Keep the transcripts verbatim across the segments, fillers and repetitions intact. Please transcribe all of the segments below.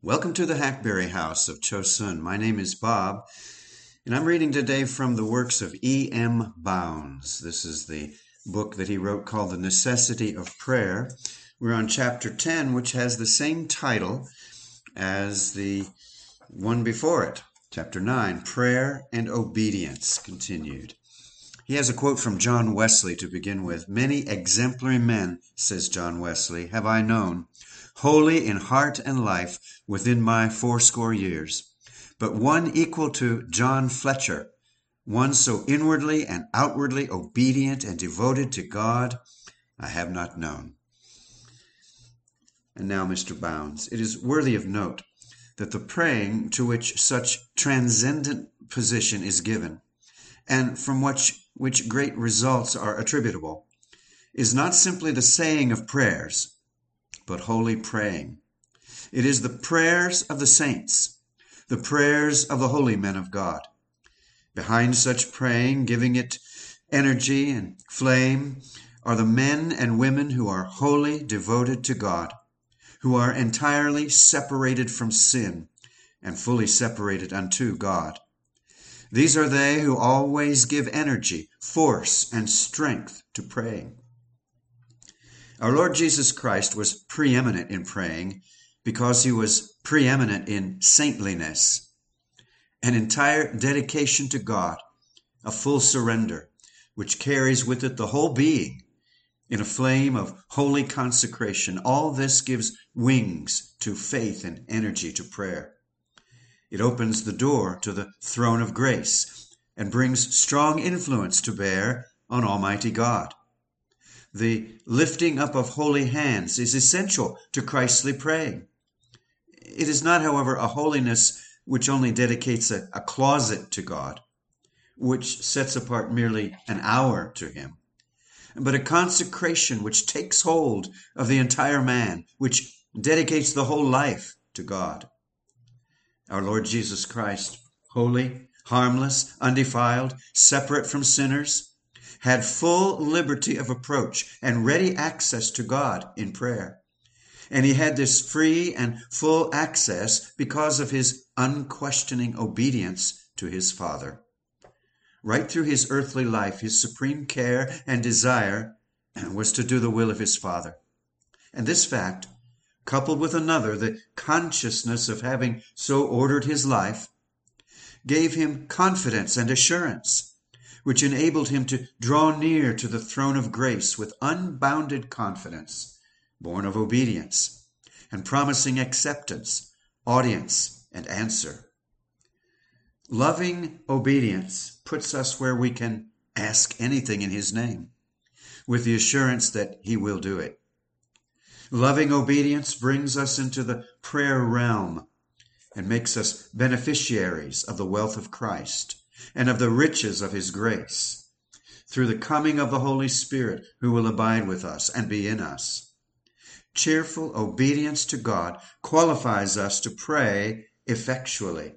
Welcome to the Hackberry House of Chosun. My name is Bob, and I'm reading today from the works of E M Bounds. This is the book that he wrote called The Necessity of Prayer. We're on chapter ten, which has the same title as the one before it. Chapter nine, Prayer and Obedience, continued. He has a quote from John Wesley to begin with. "Many exemplary men," says John Wesley, "have I known, holy in heart and life within my fourscore years. But one equal to John Fletcher, one so inwardly and outwardly obedient and devoted to God, I have not known." And now Mister Bounds. It is worthy of note that the praying to which such transcendent position is given, and from which, which great results are attributable, is not simply the saying of prayers, but holy praying. It is the prayers of the saints, the prayers of the holy men of God. Behind such praying, giving it energy and flame, are the men and women who are wholly devoted to God, who are entirely separated from sin and fully separated unto God. These are they who always give energy, force, and strength to praying. Our Lord Jesus Christ was preeminent in praying because he was preeminent in saintliness, an entire dedication to God, a full surrender, which carries with it the whole being in a flame of holy consecration. All this gives wings to faith and energy to prayer. It opens the door to the throne of grace and brings strong influence to bear on Almighty God. The lifting up of holy hands is essential to Christly praying. It is not, however, a holiness which only dedicates a, a closet to God, which sets apart merely an hour to him, but a consecration which takes hold of the entire man, which dedicates the whole life to God. Our Lord Jesus Christ, holy, harmless, undefiled, separate from sinners, had full liberty of approach and ready access to God in prayer. And he had this free and full access because of his unquestioning obedience to his Father. Right through his earthly life, his supreme care and desire was to do the will of his Father. And this fact, coupled with another, the consciousness of having so ordered his life, gave him confidence and assurance, which enabled him to draw near to the throne of grace with unbounded confidence, born of obedience, and promising acceptance, audience, and answer. Loving obedience puts us where we can ask anything in his name, with the assurance that he will do it. Loving obedience brings us into the prayer realm and makes us beneficiaries of the wealth of Christ and of the riches of his grace, through the coming of the Holy Spirit, who will abide with us and be in us. Cheerful obedience to God qualifies us to pray effectually.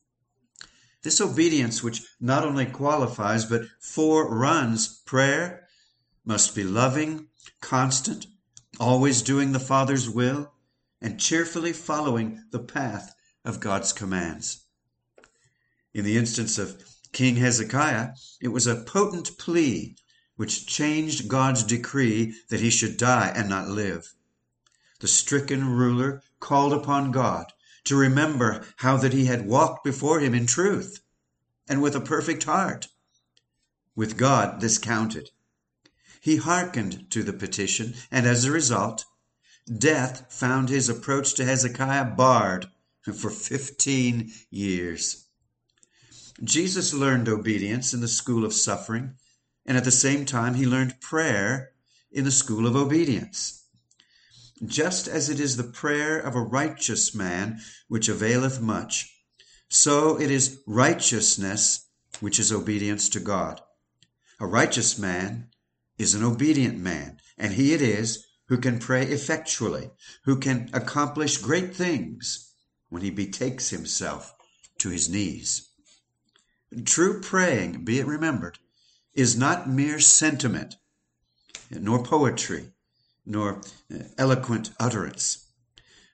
This obedience, which not only qualifies but foreruns prayer, must be loving, constant, always doing the Father's will, and cheerfully following the path of God's commands. In the instance of King Hezekiah, it was a potent plea which changed God's decree that he should die and not live. The stricken ruler called upon God to remember how that he had walked before him in truth and with a perfect heart. With God, this counted. He hearkened to the petition, and as a result, death found his approach to Hezekiah barred for fifteen years. Jesus learned obedience in the school of suffering, and at the same time he learned prayer in the school of obedience. Just as it is the prayer of a righteous man which availeth much, so it is righteousness which is obedience to God. A righteous man is an obedient man, and he it is who can pray effectually, who can accomplish great things when he betakes himself to his knees. True praying, be it remembered, is not mere sentiment, nor poetry, nor eloquent utterance.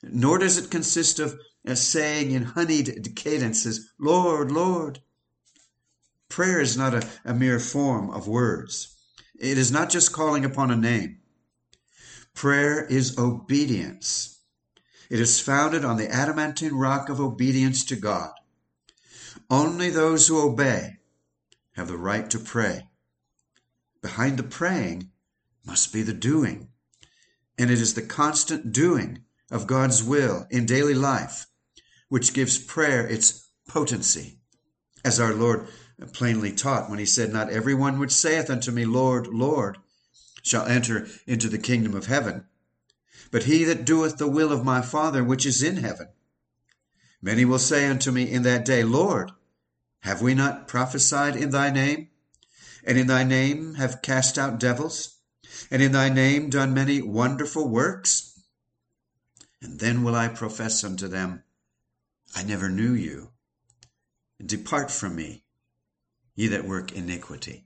nor does it consist of uh, saying in honeyed cadences, Lord, Lord. Prayer is not a, a mere form of words. It is not just calling upon a name. Prayer is obedience. It is founded on the adamantine rock of obedience to God. Only those who obey have the right to pray. Behind the praying must be the doing, and it is the constant doing of God's will in daily life which gives prayer its potency, as our Lord plainly taught when he said, Not everyone which saith unto me, Lord, Lord, shall enter into the kingdom of heaven, but he that doeth the will of my Father which is in heaven. Many will say unto me in that day, Lord, have we not prophesied in thy name? And in thy name have cast out devils? And in thy name done many wonderful works? And then will I profess unto them, I never knew you. Depart from me, ye that work iniquity.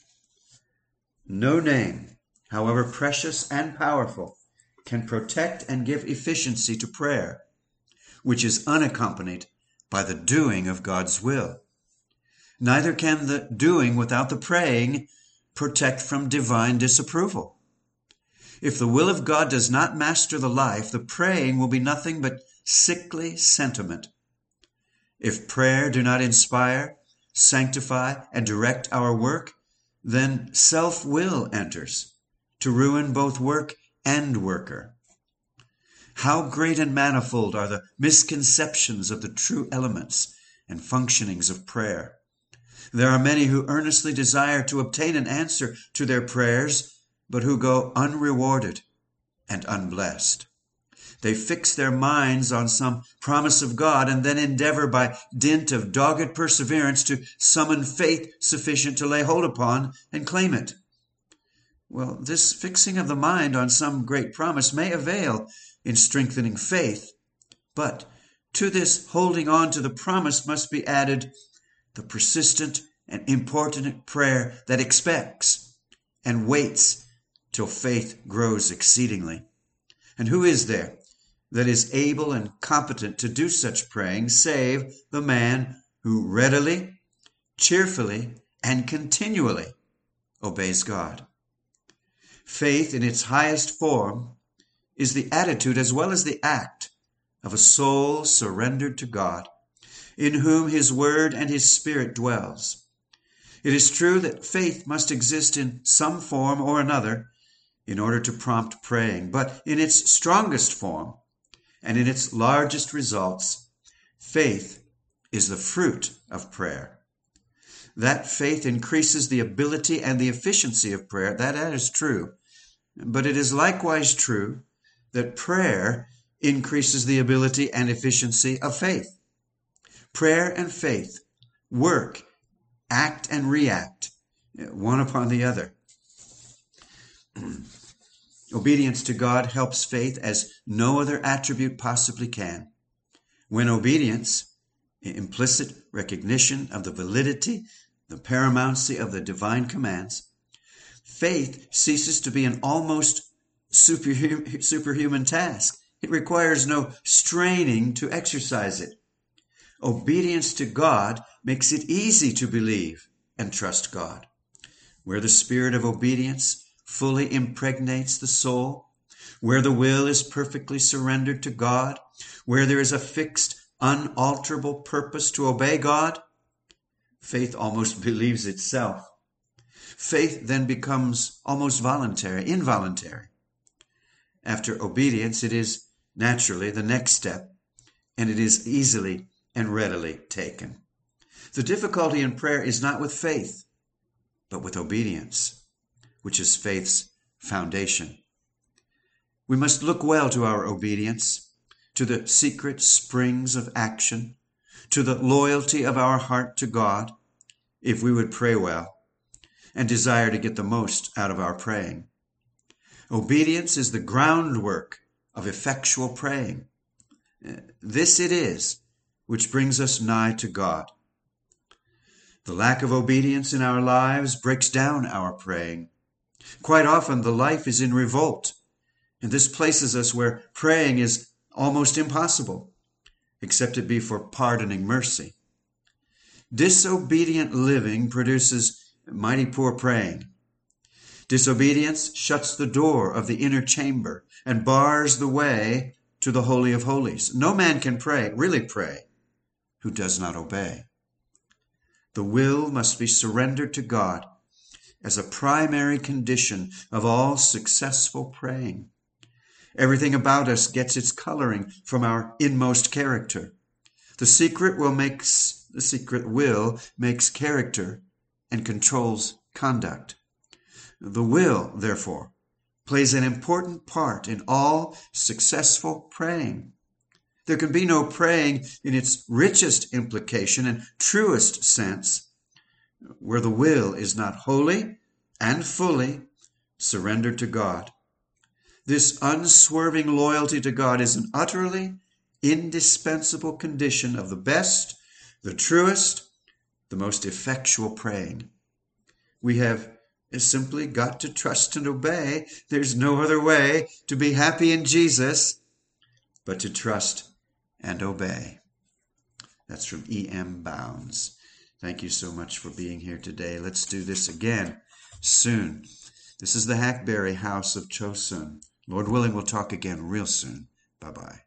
No name, however precious and powerful, can protect and give efficiency to prayer, which is unaccompanied by the doing of God's will. Neither can the doing without the praying protect from divine disapproval. If the will of God does not master the life, the praying will be nothing but sickly sentiment. If prayer do not inspire, sanctify, and direct our work, then self-will enters to ruin both work and worker. How great and manifold are the misconceptions of the true elements and functionings of prayer. There are many who earnestly desire to obtain an answer to their prayers, but who go unrewarded and unblessed. They fix their minds on some promise of God and then endeavor by dint of dogged perseverance to summon faith sufficient to lay hold upon and claim it. Well, this fixing of the mind on some great promise may avail in strengthening faith, but to this holding on to the promise must be added the persistent and importunate prayer that expects and waits till faith grows exceedingly. And who is there that is able and competent to do such praying save the man who readily, cheerfully, and continually obeys God? Faith in its highest form is the attitude as well as the act of a soul surrendered to God, in whom his word and his spirit dwells. It is true that faith must exist in some form or another in order to prompt praying, but in its strongest form and in its largest results, faith is the fruit of prayer. That faith increases the ability and the efficiency of prayer. That is true. But it is likewise true that prayer increases the ability and efficiency of faith. Prayer and faith work, act and react, one upon the other. Obedience to God helps faith as no other attribute possibly can. When obedience, implicit recognition of the validity, the paramountcy of the divine commands, faith ceases to be an almost superhuman, superhuman task. It requires no straining to exercise it. Obedience to God makes it easy to believe and trust God. Where the spirit of obedience fully impregnates the soul, where the will is perfectly surrendered to God, where there is a fixed, unalterable purpose to obey God, faith almost believes itself. Faith then becomes almost voluntary, involuntary. After obedience, it is naturally the next step, and it is easily and readily taken. The difficulty in prayer is not with faith, but with obedience, which is faith's foundation. We must look well to our obedience, to the secret springs of action, to the loyalty of our heart to God, if we would pray well and desire to get the most out of our praying. Obedience is the groundwork of effectual praying. This it is which brings us nigh to God. The lack of obedience in our lives breaks down our praying. Quite often the life is in revolt, and this places us where praying is almost impossible, except it be for pardoning mercy. Disobedient living produces mighty poor praying. Disobedience shuts the door of the inner chamber and bars the way to the Holy of Holies. No man can pray, really pray, who does not obey. The will must be surrendered to God as a primary condition of all successful praying. Everything about us gets its coloring from our inmost character. The secret will makes the secret will makes character and controls conduct. The will, therefore, plays an important part in all successful praying. There can be no praying in its richest implication and truest sense where the will is not wholly and fully surrendered to God. This unswerving loyalty to God is an utterly indispensable condition of the best, the truest, the most effectual praying. We have simply got to trust and obey. There's no other way to be happy in Jesus but to trust and obey. That's from E M Bounds. Thank you so much for being here today. Let's do this again soon. This is the Hackberry House of Chosun. Lord willing, we'll talk again real soon. Bye-bye.